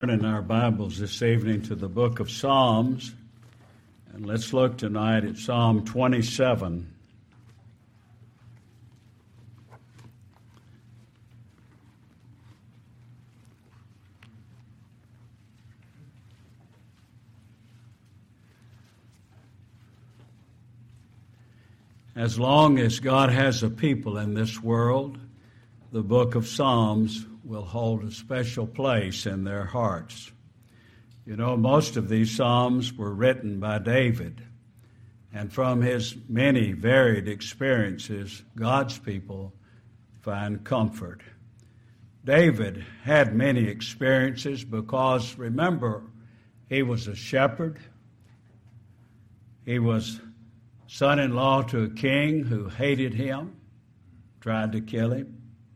In our Bibles this evening to the book of Psalms, and let's look tonight at Psalm 27. As long as God has a people in this world, the book of Psalms will hold a special place in their hearts. You know, most of these Psalms were written by David, and from his many varied experiences, God's people find comfort. David had many experiences because, remember, he was a shepherd. He was son-in-law to a king who hated him, tried to kill him.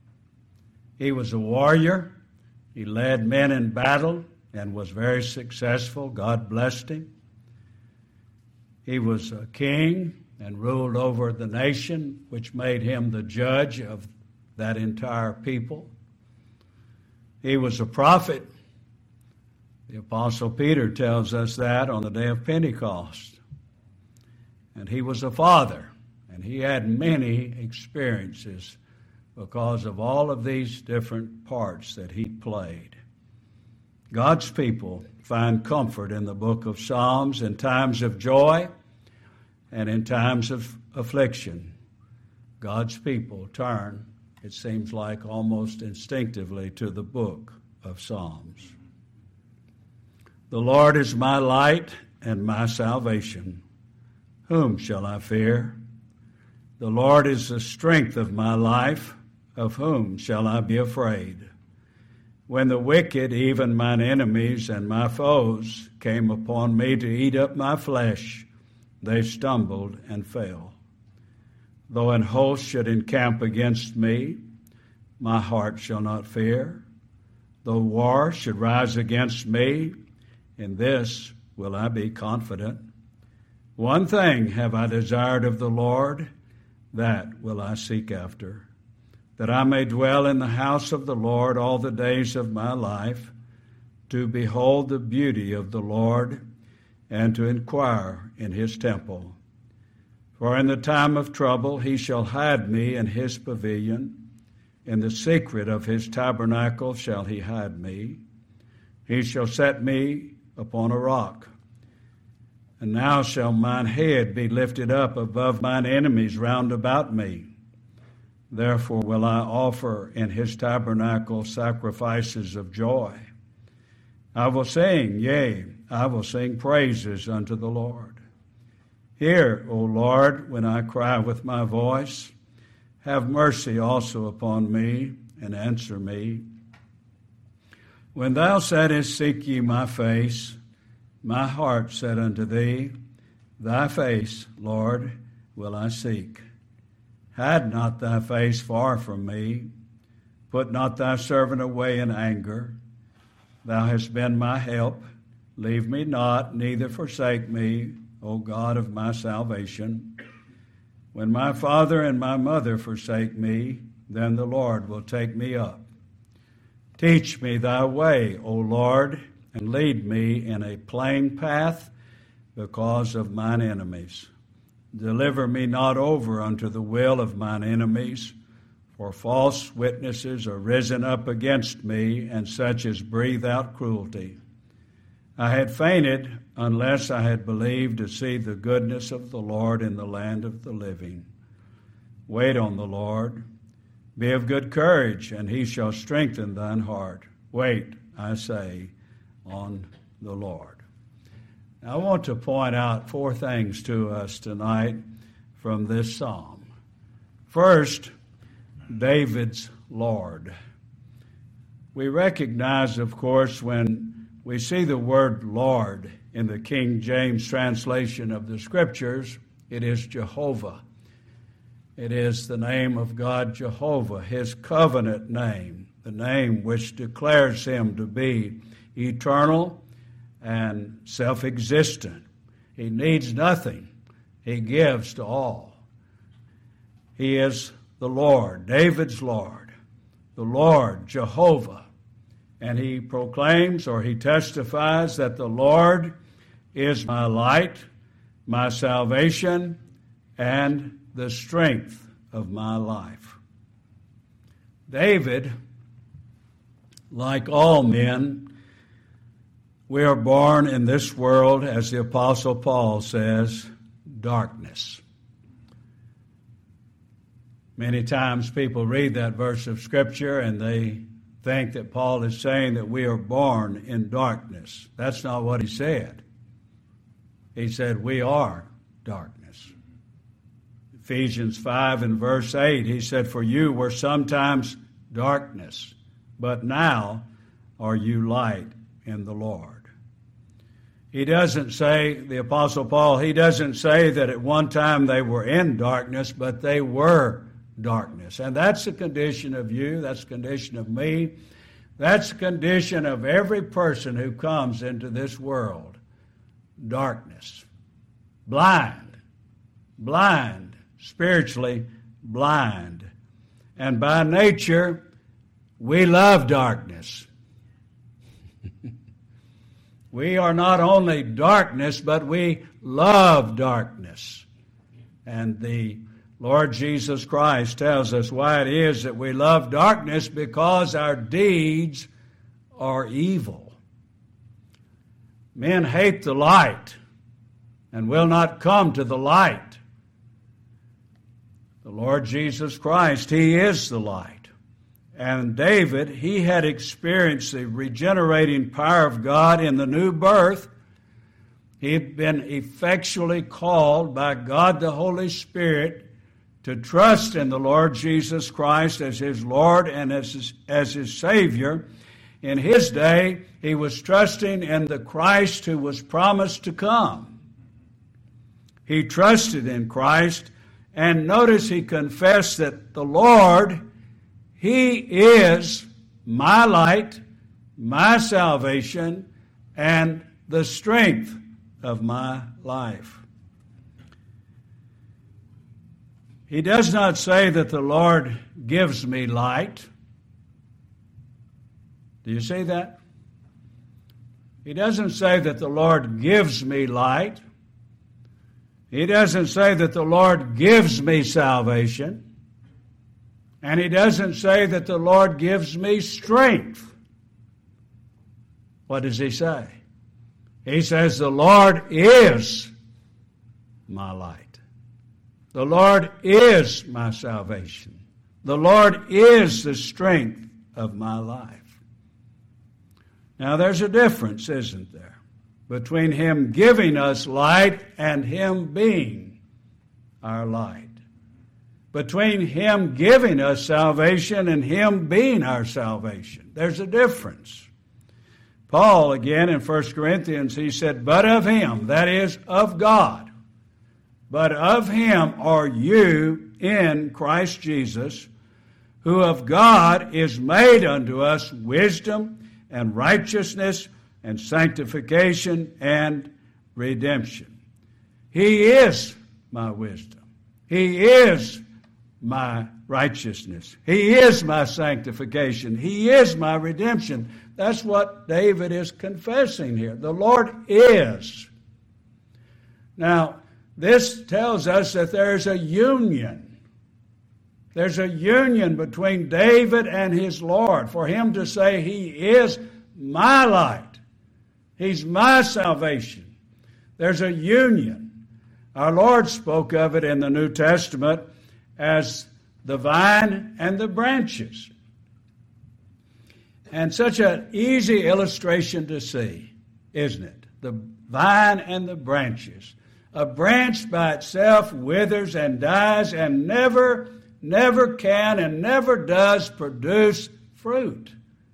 He was a warrior. He led men in battle and was very successful. God blessed him. He was a king and ruled over the nation, which made him the judge of that entire people. He was a prophet. The Apostle Peter tells us that on the day of Pentecost. And he was a father, and he had many experiences because of all of these different parts that he played. God's people find comfort in the book of Psalms in times of joy and in times of affliction. God's people turn, it seems like almost instinctively, to the book of Psalms. The Lord is my light and my salvation. Whom shall I fear? The Lord is the strength of my life. Of whom shall I be afraid? When the wicked, even mine enemies and my foes, came upon me to eat up my flesh, they stumbled and fell. Though an host should encamp against me, my heart shall not fear. Though war should rise against me, in this will I be confident. One thing have I desired of the Lord, that will I seek after, that I may dwell in the house of the Lord all the days of my life, to behold the beauty of the Lord, and to inquire in his temple. For in the time of trouble he shall hide me in his pavilion. In the secret of his tabernacle shall he hide me. He shall set me upon a rock. And now shall mine head be lifted up above mine enemies round about me. Therefore will I offer in his tabernacle sacrifices of joy. I will sing, yea, I will sing praises unto the Lord. Hear, O Lord, when I cry with my voice. Have mercy also upon me, and answer me. When thou saidst, seek ye my face, my heart said unto thee, thy face, Lord, will I seek. Hide not thy face far from me. Put not thy servant away in anger. Thou hast been my help. Leave me not, neither forsake me, O God of my salvation. When my father and my mother forsake me, then the Lord will take me up. Teach me thy way, O Lord, and lead me in a plain path because of mine enemies. Deliver me not over unto the will of mine enemies, for false witnesses are risen up against me, and such as breathe out cruelty. I had fainted unless I had believed to see the goodness of the Lord in the land of the living. Wait on the Lord. Be of good courage, and he shall strengthen thine heart. Wait, I say, on the Lord. I want to point out four things to us tonight from this psalm. First, David's Lord. We recognize, of course, when we see the word Lord in the King James translation of the Scriptures, it is Jehovah. It is the name of God Jehovah, his covenant name, the name which declares him to be eternal and self-existent. He needs nothing. He gives to all. He is the Lord, David's Lord, the Lord, Jehovah. and he proclaims or he testifies that the Lord is my light, my salvation, and the strength of my life. David, like all men, we are born in this world, as the Apostle Paul says, darkness. Many times people read that verse of Scripture and they think that Paul is saying that we are born in darkness. That's not what he said. He said we are darkness. Ephesians 5 and verse 8, he said, for you were sometimes darkness, but now are you light in the Lord. He doesn't say, the Apostle Paul, he doesn't say that at one time they were in darkness, but they were darkness. And that's the condition of you, that's the condition of me, that's the condition of every person who comes into this world. Darkness. Blind, spiritually blind. And by nature, we love darkness. We are not only darkness, but we love darkness. And the Lord Jesus Christ tells us why it is that we love darkness, because our deeds are evil. Men hate the light and will not come to the light. The Lord Jesus Christ, He is the light. And David, he had experienced the regenerating power of God in the new birth. He had been effectually called by God the Holy Spirit to trust in the Lord Jesus Christ as his Lord and as his Savior. In his day, he was trusting in the Christ who was promised to come. He trusted in Christ, and notice he confessed that the Lord, He is my light, my salvation, and the strength of my life. He does not say that the Lord gives me light. Do you see that? He doesn't say that the Lord gives me light. He doesn't say that the Lord gives me salvation. And he doesn't say that the Lord gives me strength. What does he say? He says the Lord is my light. The Lord is my salvation. The Lord is the strength of my life. Now there's a difference, isn't there, between Him giving us light and Him being our light. Between Him giving us salvation and Him being our salvation. There's a difference. Paul, again, in 1 Corinthians, he said, but of Him, that is, of God, but of Him are you in Christ Jesus, who of God is made unto us wisdom and righteousness and sanctification and redemption. He is my wisdom. He is my righteousness. He is my sanctification. He is my redemption. That's what David is confessing here. The Lord is. Now, this tells us that there's a union. There's a union between David and his Lord. For him to say He is my light. He's my salvation. There's a union. Our Lord spoke of it in the New Testament as the vine and the branches. And such an easy illustration to see, isn't it? The vine and the branches. A branch by itself withers and dies and never can and never does produce fruit.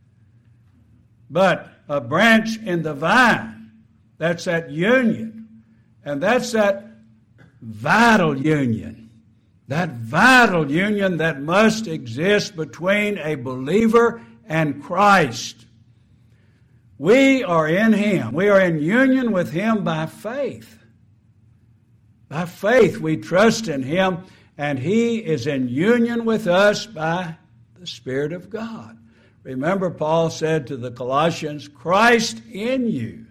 But a branch in the vine, that's that union. And that's that vital union. That vital union that must exist between a believer and Christ. We are in Him. We are in union with Him by faith. By faith we trust in Him, and He is in union with us by the Spirit of God. Remember, Paul said to the Colossians, Christ in you.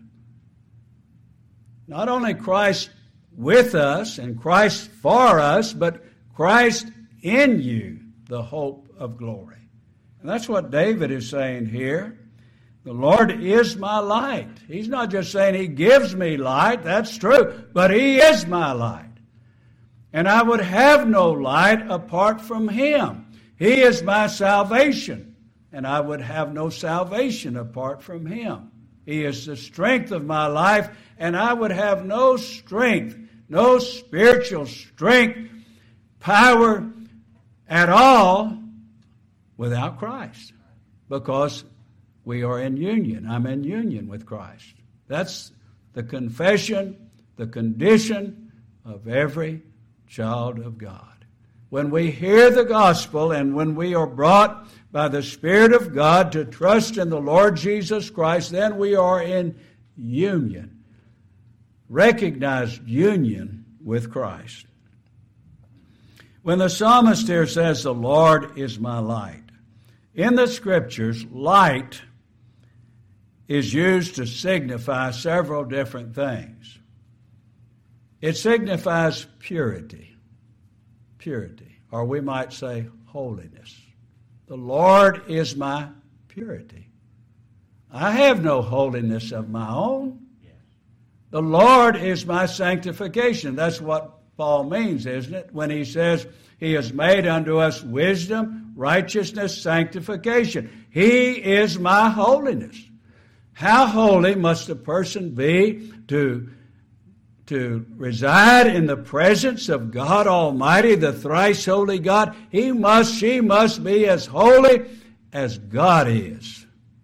Not only Christ with us and Christ for us, but Christ in you, the hope of glory. And that's what David is saying here. The Lord is my light. He's not just saying He gives me light, that's true, but He is my light. And I would have no light apart from Him. He is my salvation, and I would have no salvation apart from Him. He is the strength of my life, and I would have no strength, no spiritual strength, power at all without Christ, because we are in union. I'm in union with Christ. That's the confession, the condition of every child of God. When we hear the gospel and when we are brought by the Spirit of God to trust in the Lord Jesus Christ, then we are in union, recognized union with Christ. When the psalmist here says, the Lord is my light, in the Scriptures, light is used to signify several different things. It signifies purity, or we might say holiness. The Lord is my purity. I have no holiness of my own. The Lord is my sanctification. That's what Paul means, isn't it? When he says He has made unto us wisdom, righteousness, sanctification. He is my holiness. How holy must a person be to reside in the presence of God Almighty, the thrice holy God? She must be as holy as God is.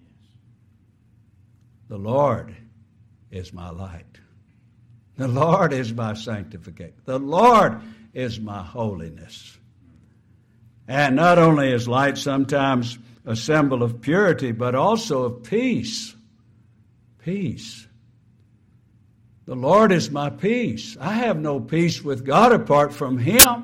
The Lord is my light. The Lord is my sanctification. The Lord is my holiness. And not only is light sometimes a symbol of purity, but also of peace. Peace. The Lord is my peace. I have no peace with God apart from Him.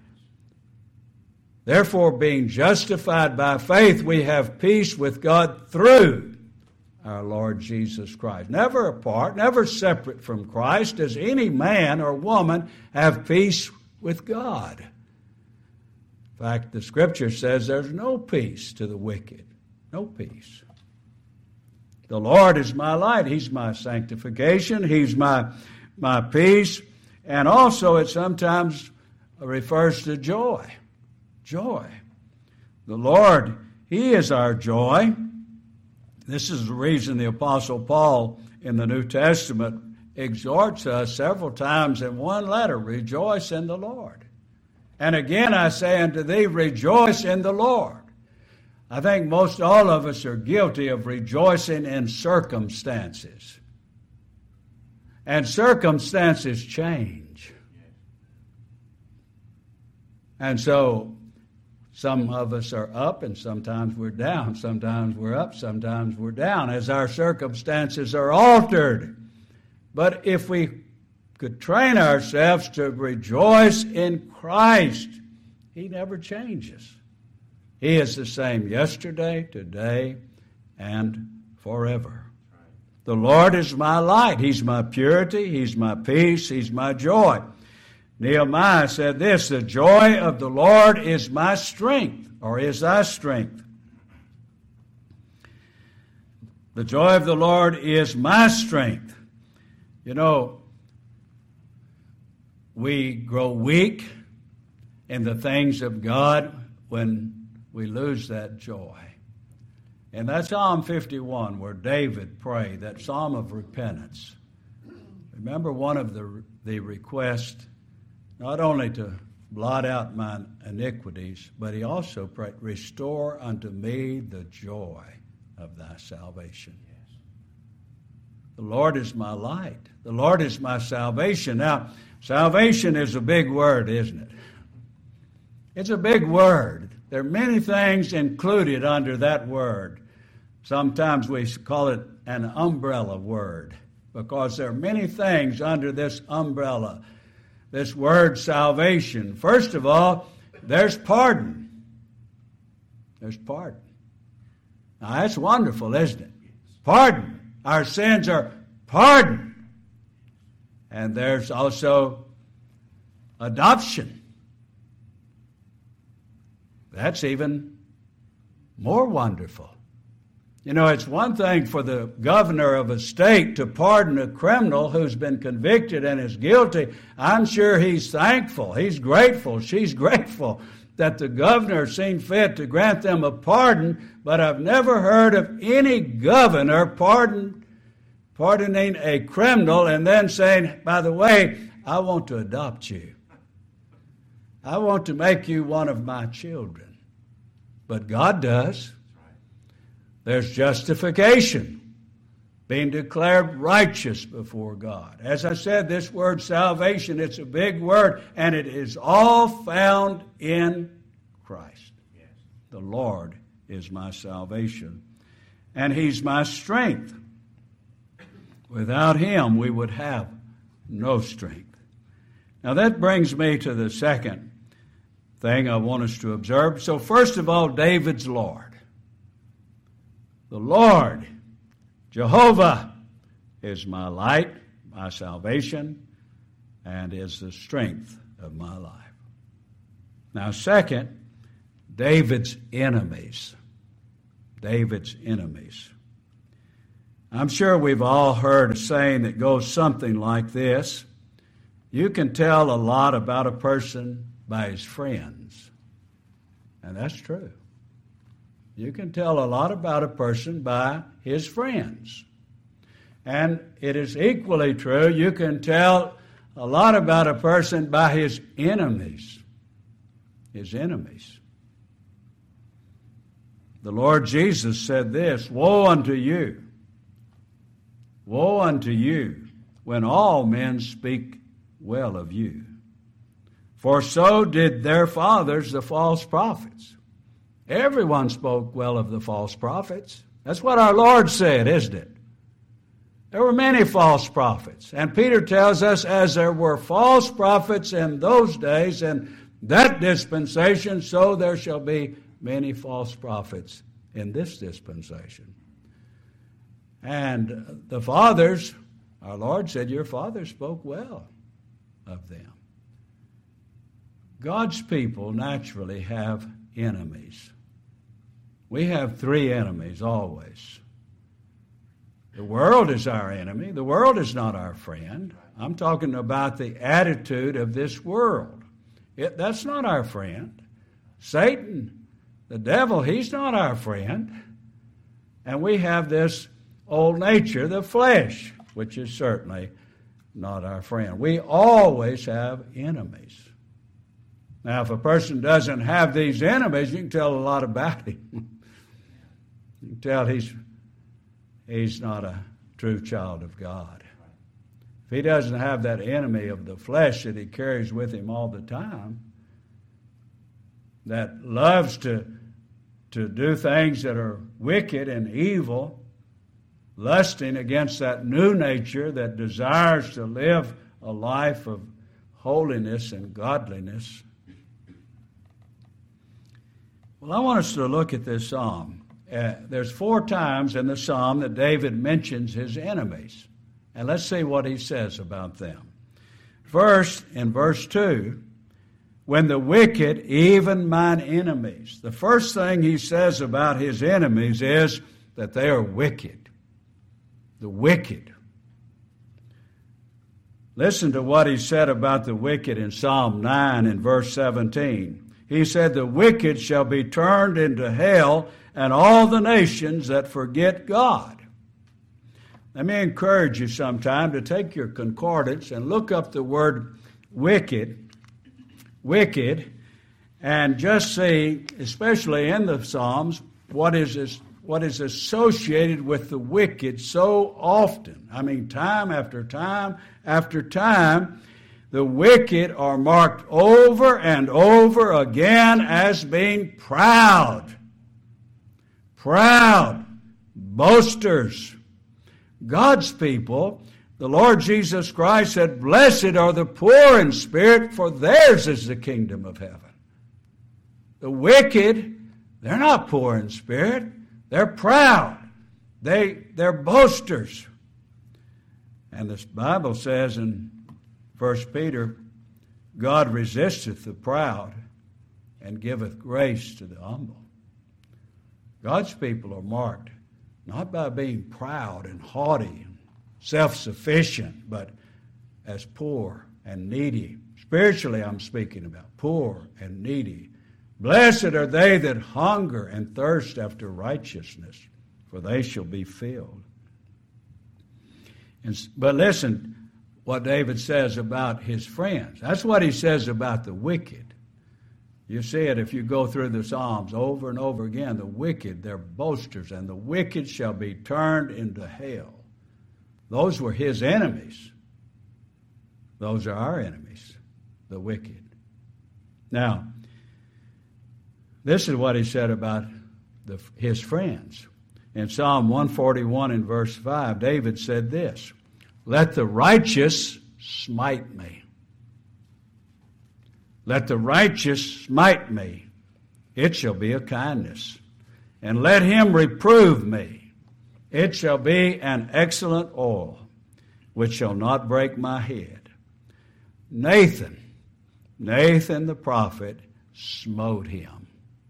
Therefore, being justified by faith, we have peace with God through our Lord Jesus Christ. Never apart, never separate from Christ does any man or woman have peace with God. In fact, the Scripture says there's no peace to the wicked. No peace. The Lord is my light. He's my sanctification. He's my peace. And also it sometimes refers to joy. Joy. The Lord, He is our joy. This is the reason the Apostle Paul in the New Testament exhorts us several times in one letter, rejoice in the Lord. And again I say unto thee, rejoice in the Lord. I think most all of us are guilty of rejoicing in circumstances. And circumstances change. And so some of us are up and sometimes we're down. Sometimes we're up, sometimes we're down as our circumstances are altered. But if we could train ourselves to rejoice in Christ, He never changes. He is the same yesterday, today, and forever. The Lord is my light. He's my purity. He's my peace. He's my joy. Nehemiah said this, the joy of the Lord is my strength, or is thy strength. The joy of the Lord is my strength. You know, we grow weak in the things of God when we lose that joy. And that's Psalm 51 where David prayed, that psalm of repentance. Remember one of the requests, not only to blot out my iniquities, but he also prayed, restore unto me the joy of thy salvation. Yes. The Lord is my light. The Lord is my salvation. Now, salvation is a big word, isn't it? It's a big word. There are many things included under that word. Sometimes we call it an umbrella word because there are many things under this umbrella. This word salvation. First of all, there's pardon. There's pardon. Now, that's wonderful, isn't it? Pardon. Our sins are pardoned. And there's also adoption. That's even more wonderful. You know, it's one thing for the governor of a state to pardon a criminal who's been convicted and is guilty. I'm sure he's thankful. He's grateful. She's grateful that the governor seen fit to grant them a pardon, but I've never heard of any governor pardoning a criminal and then saying, by the way, I want to adopt you. I want to make you one of my children. But God does. There's justification, being declared righteous before God. As I said, this word salvation, it's a big word, and it is all found in Christ. Yes. The Lord is my salvation, and He's my strength. Without Him, we would have no strength. Now that brings me to the second thing I want us to observe. So first of all, David's Lord. The Lord, Jehovah, is my light, my salvation, and is the strength of my life. Now, second, David's enemies. David's enemies. I'm sure we've all heard a saying that goes something like this: you can tell a lot about a person by his friends. And that's true. You can tell a lot about a person by his friends. And it is equally true, you can tell a lot about a person by his enemies. His enemies. The Lord Jesus said this, woe unto you, when all men speak well of you. For so did their fathers, the false prophets. Everyone spoke well of the false prophets. That's what our Lord said, isn't it? There were many false prophets. And Peter tells us, as there were false prophets in those days, in that dispensation, so there shall be many false prophets in this dispensation. And the fathers, our Lord said, your fathers spoke well of them. God's people naturally have enemies. We have three enemies always. The world is our enemy. The world is not our friend. I'm talking about the attitude of this world. That's not our friend. Satan, the devil, he's not our friend. And we have this old nature, the flesh, which is certainly not our friend. We always have enemies. Now, if a person doesn't have these enemies, you can tell a lot about him. You can tell he's not a true child of God. If he doesn't have that enemy of the flesh that he carries with him all the time, that loves to do things that are wicked and evil, lusting against that new nature that desires to live a life of holiness and godliness. Well, I want us to look at this psalm. There's 4 times in the psalm that David mentions his enemies. And let's see what he says about them. First, in verse 2, when the wicked, even mine enemies. The first thing he says about his enemies is that they are wicked. The wicked. Listen to what he said about the wicked in Psalm 9 and verse 17. He said, the wicked shall be turned into hell, and all the nations that forget God. Let me encourage you sometime to take your concordance and look up the word wicked, and just see, especially in the Psalms, what is associated with the wicked so often. I mean, time after time after time, the wicked are marked over and over again as being proud, boasters. God's people, the Lord Jesus Christ said, blessed are the poor in spirit, for theirs is the kingdom of heaven. The wicked, they're not poor in spirit. They're proud. They're boasters. And the Bible says in 1 Peter, God resisteth the proud and giveth grace to the humble. God's people are marked not by being proud and haughty and self-sufficient, but as poor and needy. Spiritually, I'm speaking about poor and needy. Blessed are they that hunger and thirst after righteousness, for they shall be filled. But listen what David says about his friends. That's what he says about the wicked. You see it if you go through the Psalms over and over again. The wicked, they're boasters, and the wicked shall be turned into hell. Those were his enemies. Those are our enemies, the wicked. Now, this is what he said about his friends. In Psalm 141 and verse 5, David said this, let the righteous smite me. Let the righteous smite me. It shall be a kindness. And let him reprove me. It shall be an excellent oil, which shall not break my head. Nathan the prophet smote him.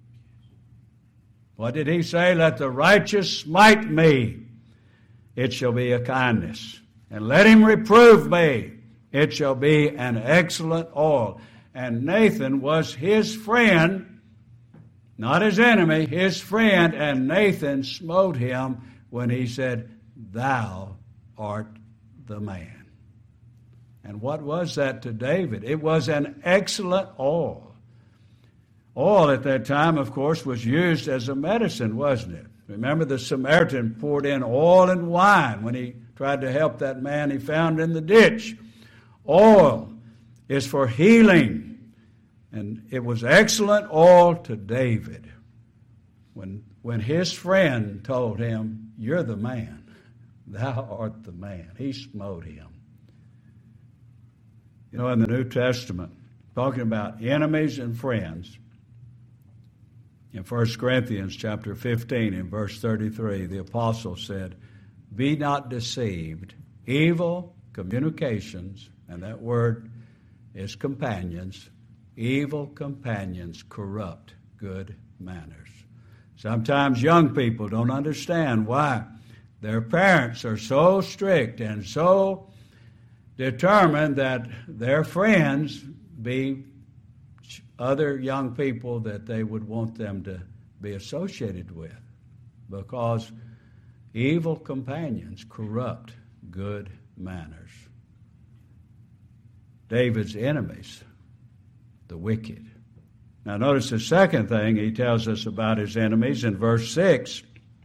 What did he say? Let the righteous smite me. It shall be a kindness. And let him reprove me. It shall be an excellent oil. And Nathan was his friend, not his enemy, his friend. And Nathan smote him when he said, thou art the man. And what was that to David? It was an excellent oil. Oil at that time, of course, was used as a medicine, wasn't it? Remember, the Samaritan poured in oil and wine when he tried to help that man he found in the ditch. Oil is for healing. And it was excellent oil to David when his friend told him, you're the man. Thou art the man. He smote him. You know, in the New Testament, talking about enemies and friends, in 1 Corinthians chapter 15 in verse 33, the apostle said, be not deceived. Evil communications, and that word is companions, evil companions corrupt good manners. Sometimes young people don't understand why their parents are so strict and so determined that their friends be other young people that they would want them to be associated with, because evil companions corrupt good manners. David's enemies, the wicked. Now notice the second thing he tells us about his enemies in verse 6.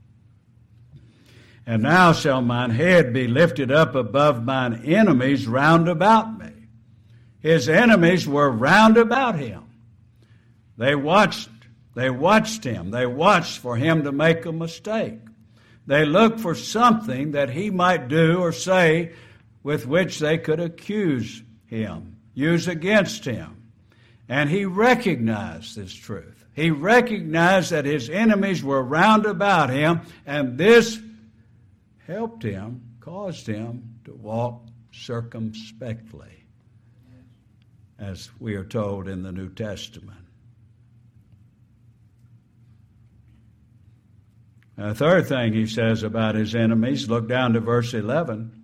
And now shall mine head be lifted up above mine enemies round about me. His enemies were round about him. They watched him. They watched for him to make a mistake. They looked for something that he might do or say with which they could accuse him, use against him. And he recognized this truth. He recognized that his enemies were round about him, and this helped him, caused him to walk circumspectly, as we are told in the New Testament. A third thing he says about his enemies, look down to verse 11.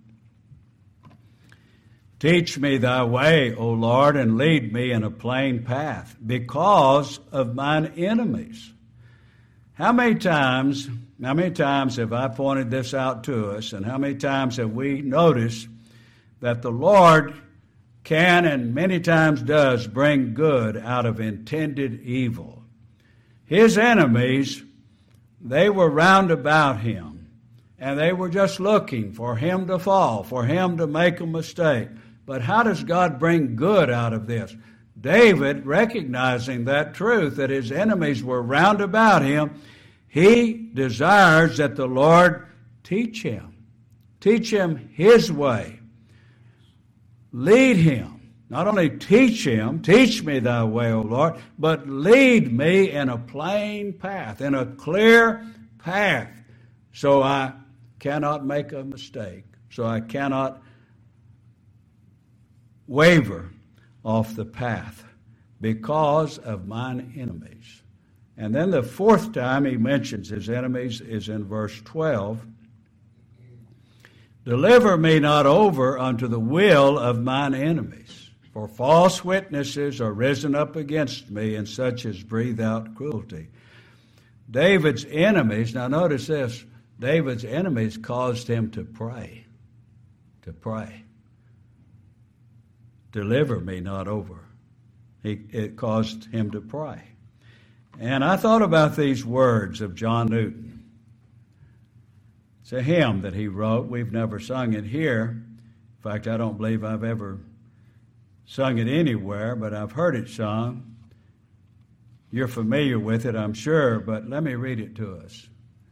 Teach me thy way, O Lord, and lead me in a plain path because of mine enemies. How many times have I pointed this out to us, and how many times have we noticed that the Lord can and many times does bring good out of intended evil? His enemies, they were round about him, and they were just looking for him to fall, for him to make a mistake. But how does God bring good out of this? David, recognizing that truth, that his enemies were round about him, he desires that the Lord teach him his way, lead him. Not only teach him, teach me thy way, O Lord, but lead me in a plain path, in a clear path, so I cannot make a mistake, so I cannot waver off the path because of mine enemies. And then the fourth time he mentions his enemies is in verse 12. Deliver me not over unto the will of mine enemies, for false witnesses are risen up against me, and such as breathe out cruelty. David's enemies, now notice this, David's enemies caused him to pray. To pray. Deliver me not over. It caused him to pray. And I thought about these words of John Newton. It's a hymn that he wrote. We've never sung it here. In fact, I don't believe I've ever sung it anywhere, but I've heard it sung. You're familiar with it, I'm sure, but let me read it to us.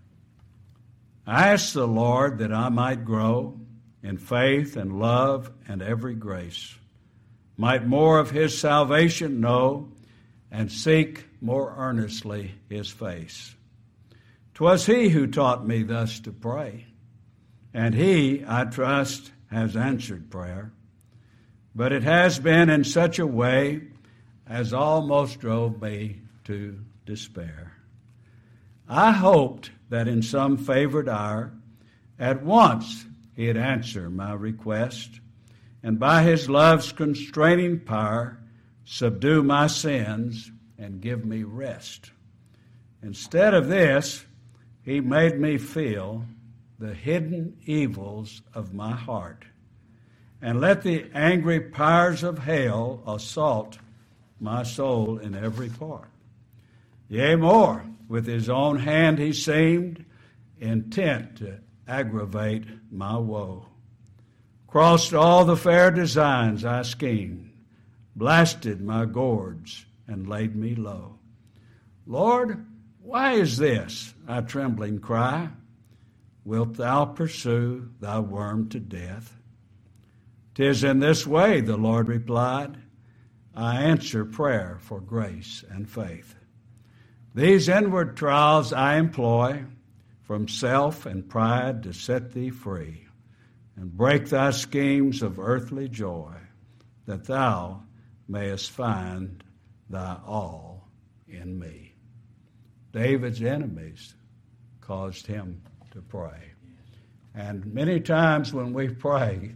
I asked the Lord that I might grow in faith and love and every grace, might more of his salvation know, and seek more earnestly his face. 'Twas he who taught me thus to pray, and he, I trust, has answered prayer. But it has been in such a way as almost drove me to despair. I hoped that in some favored hour at once he'd answer my request, and by his love's constraining power subdue my sins and give me rest. Instead of this, he made me feel the hidden evils of my heart, and let the angry powers of hell assault my soul in every part. Yea, more, with his own hand he seemed intent to aggravate my woe. Crossed all the fair designs I schemed, blasted my gourds and laid me low. Lord, why is this? I trembling cry. Wilt thou pursue thy worm to death? 'Tis in this way, the Lord replied, I answer prayer for grace and faith. These inward trials I employ from self and pride to set thee free and break thy schemes of earthly joy, that thou mayest find thy all in me. David's enemies caused him to pray. And many times when we pray,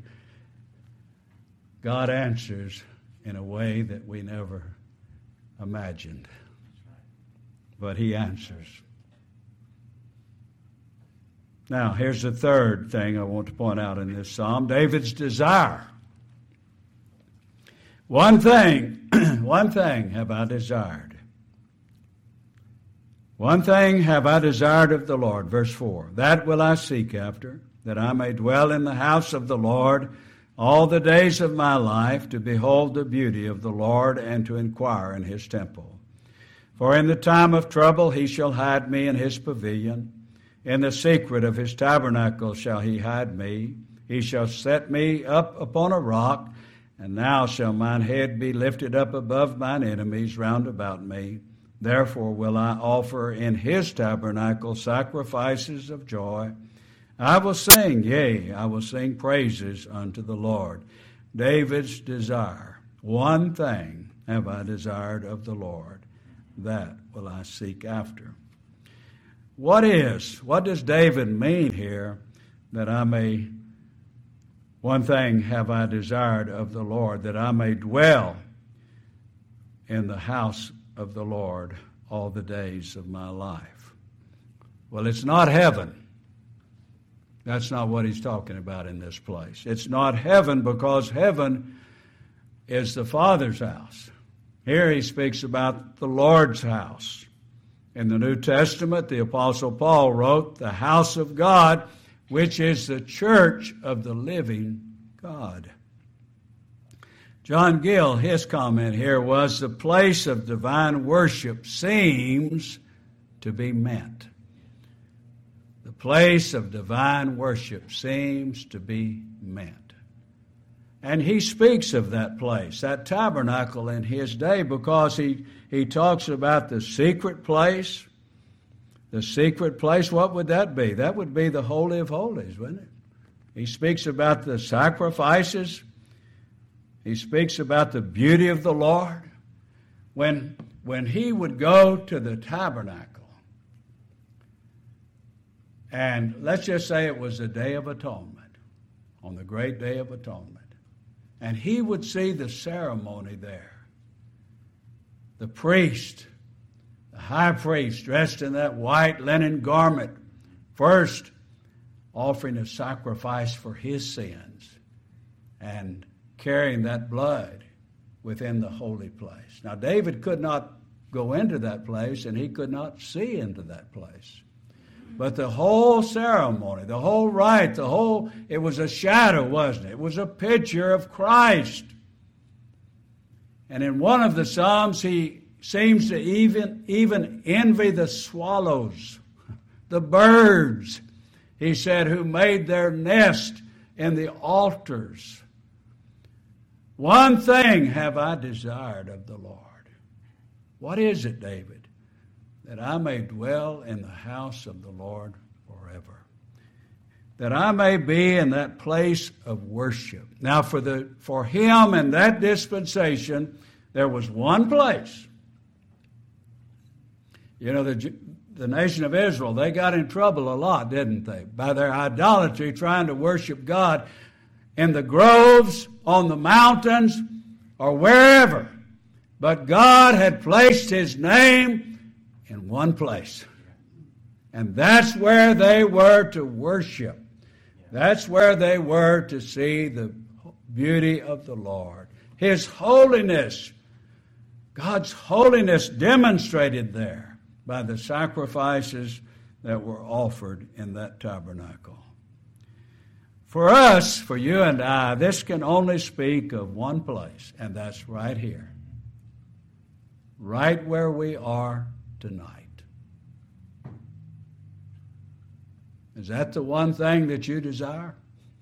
God answers in a way that we never imagined. But he answers. Now, here's the third thing I want to point out in this psalm, David's desire. One thing have I desired. One thing have I desired of the Lord, verse 4, that will I seek after, that I may dwell in the house of the Lord all the days of my life, to behold the beauty of the Lord and to inquire in his temple. For in the time of trouble he shall hide me in his pavilion. In the secret of his tabernacle shall he hide me. He shall set me up upon a rock, and now shall mine head be lifted up above mine enemies round about me. Therefore will I offer in his tabernacle sacrifices of joy. I will sing, yea, I will sing praises unto the Lord. David's desire. One thing have I desired of the Lord, that will I seek after. What does David mean here, that one thing have I desired of the Lord, that I may dwell in the house of the Lord all the days of my life? Well, it's not heaven. That's not what he's talking about in this place. It's not heaven, because heaven is the Father's house. Here he speaks about the Lord's house. In the New Testament, the Apostle Paul wrote, the house of God, which is the church of the living God. John Gill, his comment here was, the place of divine worship seems to be meant. The place of divine worship seems to be meant. And he speaks of that place, that tabernacle in his day, because he talks about the secret place the secret place, what would that be? That would be the Holy of Holies, wouldn't it? He speaks about the sacrifices. He speaks about the beauty of the Lord. When he would go to the tabernacle, and let's just say it was the Day of Atonement, on the great Day of Atonement, and he would see the ceremony there. The priest, the high priest, dressed in that white linen garment, first offering a sacrifice for his sins and carrying that blood within the holy place. Now, David could not go into that place, and he could not see into that place. But the whole ceremony, the whole rite, it was a shadow, wasn't it? It was a picture of Christ. And in one of the Psalms, he seems to even envy the swallows, the birds, he said, who made their nest in the altars. One thing have I desired of the Lord. What is it, David? That I may dwell in the house of the Lord forever. That I may be in that place of worship. Now, for him in that dispensation, there was one place. You know, the nation of Israel, they got in trouble a lot, didn't they? By their idolatry, trying to worship God in the groves, on the mountains, or wherever. But God had placed his name in one place. And that's where they were to worship. That's where they were to see the beauty of the Lord. His holiness, God's holiness demonstrated there by the sacrifices that were offered in that tabernacle. For us, for you and I, this can only speak of one place, and that's right here. Right where we are tonight. Is that the one thing that you desire?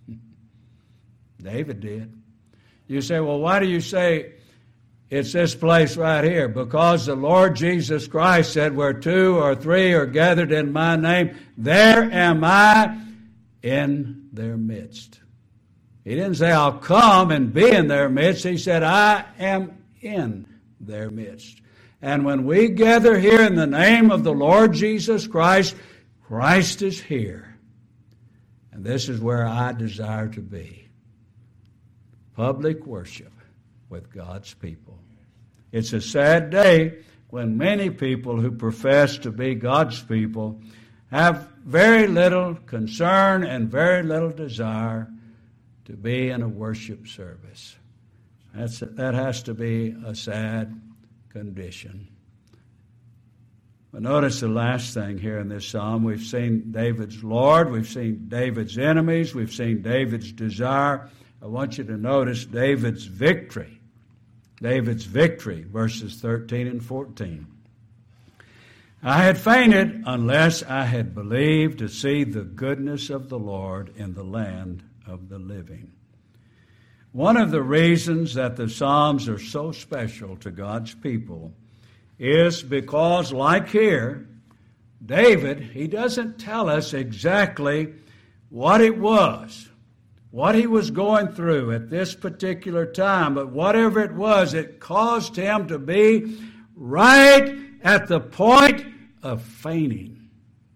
David did. You say, well, why do you say it's this place right here? Because the Lord Jesus Christ said, where two or three are gathered in my name, there am I in their midst. He didn't say, I'll come and be in their midst. He said, I am in their midst. And when we gather here in the name of the Lord Jesus Christ, Christ is here. And this is where I desire to be. Public worship with God's people. It's a sad day when many people who profess to be God's people have very little concern and very little desire to be in a worship service. That has to be a sad condition. But notice the last thing here in this psalm. We've seen David's Lord, we've seen David's enemies, we've seen David's desire. I want you to notice David's victory. David's victory, verses 13 and 14. I had fainted unless I had believed to see the goodness of the Lord in the land of the living. One of the reasons that the Psalms are so special to God's people is because, like here, David, he doesn't tell us exactly what it was, what he was going through at this particular time, but whatever it was, it caused him to be right at the point of fainting.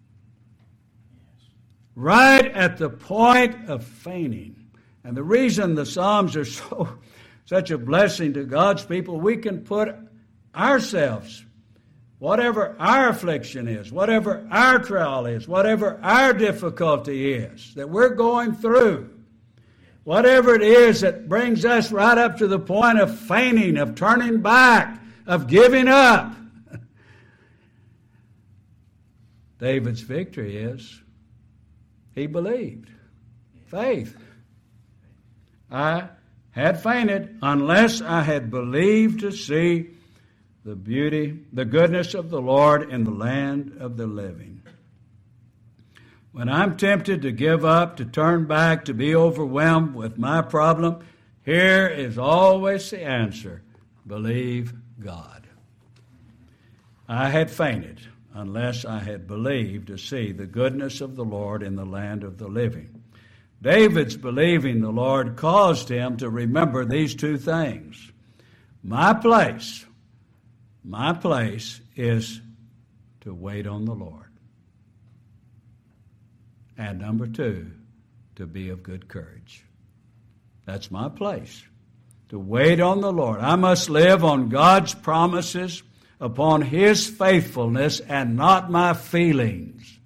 Right at the point of fainting. And the reason the Psalms are such a blessing to God's people, we can put ourselves, whatever our affliction is, whatever our trial is, whatever our difficulty is that we're going through, whatever it is that brings us right up to the point of fainting, of turning back, of giving up. David's victory is he believed. Faith. I had fainted unless I had believed to see the beauty, the goodness of the Lord in the land of the living. When I'm tempted to give up, to turn back, to be overwhelmed with my problem, here is always the answer. Believe God. I had fainted unless I had believed to see the goodness of the Lord in the land of the living. David's believing the Lord caused him to remember these two things. My place is to wait on the Lord. And number two, to be of good courage. That's my place, to wait on the Lord. I must live on God's promises, upon His faithfulness, and not my feelings.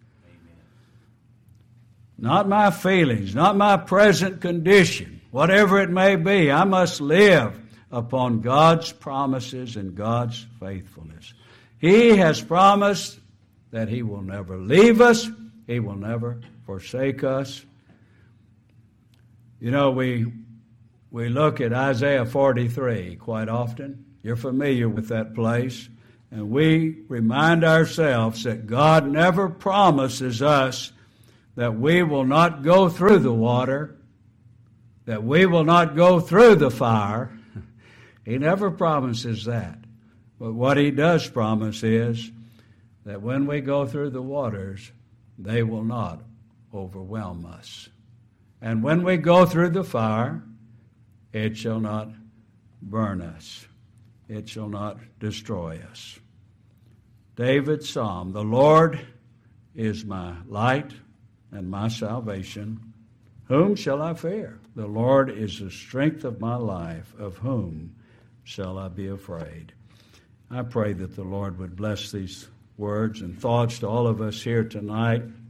Not my feelings, not my present condition, whatever it may be. I must live upon God's promises and God's faithfulness. He has promised that He will never leave us. He will never forsake us. You know, we look at Isaiah 43 quite often. You're familiar with that place. And we remind ourselves that God never promises us that we will not go through the water, that we will not go through the fire. He never promises that. But what He does promise is that when we go through the waters, they will not overwhelm us. And when we go through the fire, it shall not burn us. It shall not destroy us. David's psalm, the Lord is my light and my salvation. Whom shall I fear? The Lord is the strength of my life. Of whom shall I be afraid? I pray that the Lord would bless these words and thoughts to all of us here tonight.